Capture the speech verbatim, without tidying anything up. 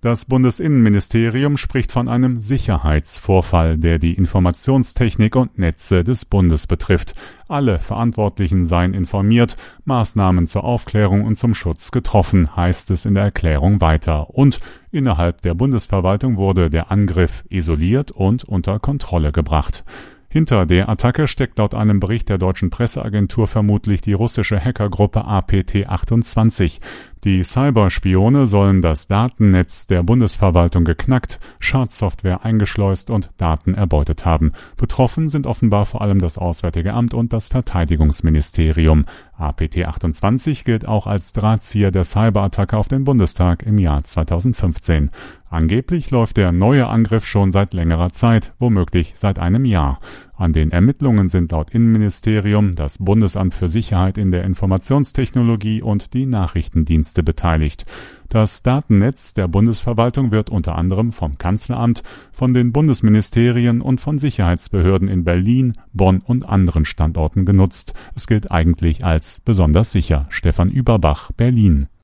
Das Bundesinnenministerium spricht von einem Sicherheitsvorfall, der die Informationstechnik und Netze des Bundes betrifft. Alle Verantwortlichen seien informiert, Maßnahmen zur Aufklärung und zum Schutz getroffen, heißt es in der Erklärung weiter. Und innerhalb der Bundesverwaltung wurde der Angriff isoliert und unter Kontrolle gebracht. Hinter der Attacke steckt laut einem Bericht der deutschen Presseagentur vermutlich die russische Hackergruppe A P T achtundzwanzig. Die Cyberspione sollen das Datennetz der Bundesverwaltung geknackt, Schadsoftware eingeschleust und Daten erbeutet haben. Betroffen sind offenbar vor allem das Auswärtige Amt und das Verteidigungsministerium. A P T achtundzwanzig gilt auch als Drahtzieher der Cyberattacke auf den Bundestag im Jahr zweitausendfünfzehn. Angeblich läuft der neue Angriff schon seit längerer Zeit, womöglich seit einem Jahr. An den Ermittlungen sind laut Innenministerium das Bundesamt für Sicherheit in der Informationstechnologie und die Nachrichtendienste beteiligt. Das Datennetz der Bundesverwaltung wird unter anderem vom Kanzleramt, von den Bundesministerien und von Sicherheitsbehörden in Berlin, Bonn und anderen Standorten genutzt. Es gilt eigentlich als besonders sicher. Stefan Überbach, Berlin.